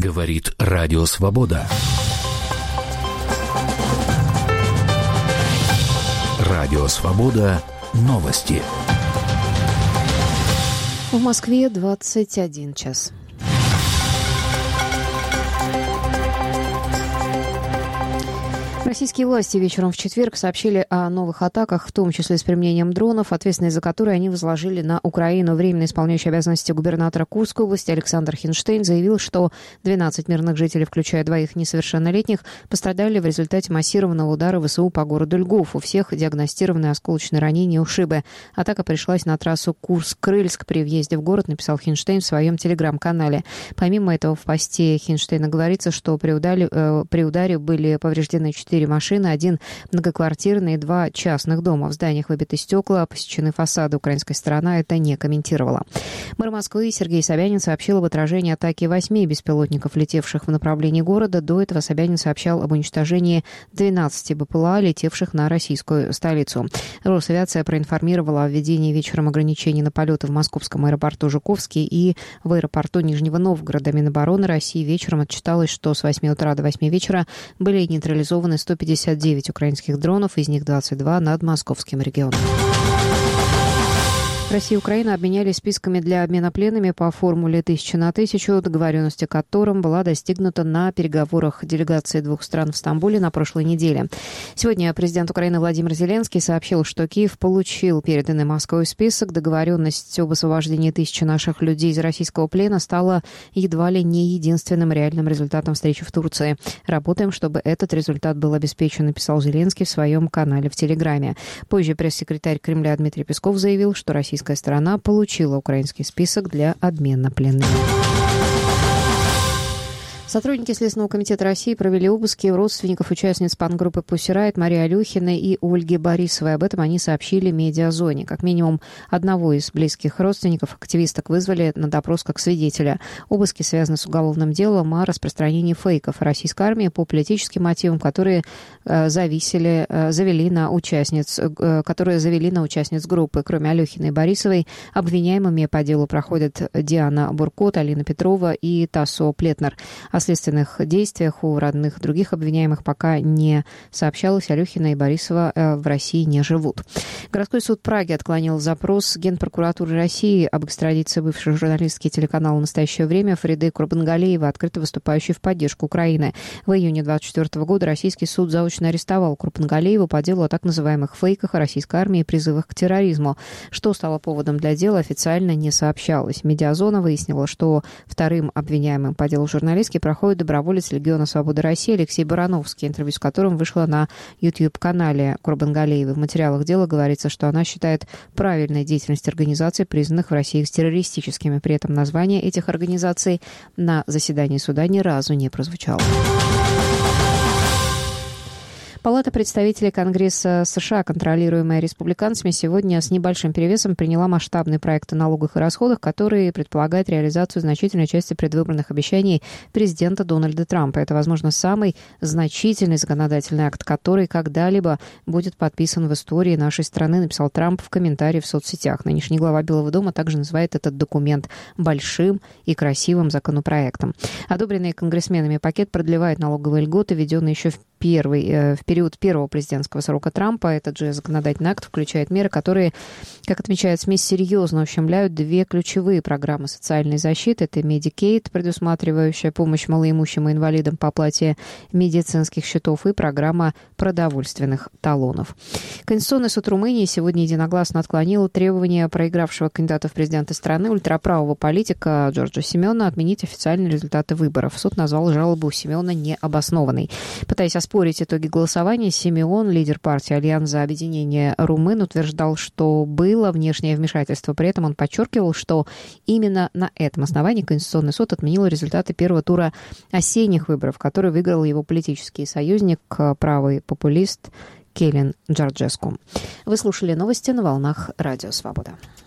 Говорит Радио Свобода. Радио Свобода. Новости. В Москве 21 час. Российские власти вечером в четверг сообщили о новых атаках, в том числе с применением дронов, ответственность за которые они возложили на Украину. Временно исполняющий обязанности губернатора Курской области Александр Хинштейн заявил, что 12 мирных жителей, включая 2 несовершеннолетних, пострадали в результате массированного удара ВСУ по городу Льгов. У всех диагностированы осколочные ранения и ушибы. Атака пришлась на трассу Курск-Крыльск при въезде в город, написал Хинштейн в своем телеграм-канале. Помимо этого, в посте Хинштейна говорится, что при ударе были повреждены 4 машины, 1 многоквартирный и 2 частных дома. В зданиях выбиты стекла, посечены фасады. Украинская сторона это не комментировала. Мэр Москвы Сергей Собянин сообщил об отражении атаки 8 беспилотников, летевших в направлении города. До этого Собянин сообщал об уничтожении 12 БПЛА, летевших на российскую столицу. Росавиация проинформировала о введении вечером ограничений на полеты в московском аэропорту Жуковский и в аэропорту Нижнего Новгорода. Минобороны России вечером отчиталось, что с 8 утра до 8 вечера были нейтрализованы 159 украинских дронов, из них 22 над московским регионом. Россия и Украина обменялись списками для обмена пленными по формуле 1000 на 1000, договоренность о котором была достигнута на переговорах делегации двух стран в Стамбуле на прошлой неделе. Сегодня президент Украины Владимир Зеленский сообщил, что Киев получил переданный Москвой список. Договоренность об освобождении 1000 наших людей из российского плена стала едва ли не единственным реальным результатом встречи в Турции. Работаем, чтобы этот результат был обеспечен, написал Зеленский в своем канале в Телеграме. Позже пресс-секретарь Кремля Дмитрий Песков заявил, что российская сторона получила украинский список для обмена пленными. Сотрудники Следственного комитета России провели обыски у родственников участниц панк-группы Pussy Riot Марии Алюхиной и Ольги Борисовой. Об этом они сообщили Медиазоне. Как минимум одного из близких родственников активисток вызвали на допрос как свидетеля. Обыски связаны с уголовным делом о распространении фейков российской армии по политическим мотивам, которые завели на участниц группы. Кроме Алюхиной и Борисовой, обвиняемыми по делу проходят Диана Буркот, Алина Петрова и Тассо Плетнер. О следственных действиях у родных других обвиняемых пока не сообщалось. Алюхина и Борисова в России не живут. Городской суд Праги отклонил запрос Генпрокуратуры России об экстрадиции бывшей журналистки телеканала «В настоящее время» Фариды Курбангалиевой, открыто выступающей в поддержку Украины. В июне 2024 года российский суд заочно арестовал Курбангалиеву по делу о так называемых фейках о российской армии и призывах к терроризму. Что стало поводом для дела, официально не сообщалось. Медиазона выяснила, что вторым обвиняемым по делу журналистки проходит доброволец Легиона Свободы России Алексей Барановский, интервью с которым вышло на YouTube-канале Курбангалиевой. В материалах дела говорится, что она считает правильной деятельность организаций, признанных в России террористическими. При этом название этих организаций на заседании суда ни разу не прозвучало. Палата представителей Конгресса США, контролируемая республиканцами, сегодня с небольшим перевесом приняла масштабный проект о налогах и расходах, который предполагает реализацию значительной части предвыборных обещаний президента Дональда Трампа. Это, возможно, самый значительный законодательный акт, который когда-либо будет подписан в истории нашей страны, написал Трамп в комментарии в соцсетях. Нынешний глава Белого дома также называет этот документ большим и красивым законопроектом. Одобренный конгрессменами пакет продлевает налоговые льготы, введенные еще в период первого президентского срока Трампа. Этот же законодательный акт включает меры, которые, как отмечает СМИ, серьезно ущемляют 2 ключевые программы социальной защиты. Это Medicaid, предусматривающая помощь малоимущим и инвалидам по оплате медицинских счетов, и программа продовольственных талонов. Конституционный суд Румынии сегодня единогласно отклонил требования проигравшего кандидата в президенты страны ультраправого политика Джорджа Симеона отменить официальные результаты выборов. Суд назвал жалобу Симеона необоснованной. Пытаясь оспорить итоги голосования, Симеон, лидер партии «Альянс за объединение румын», утверждал, что было внешнее вмешательство. При этом он подчеркивал, что именно на этом основании Конституционный суд отменил результаты первого тура осенних выборов, который выиграл его политический союзник, правый популист Келин Джорджеску. Вы слушали новости на волнах Радио Свобода.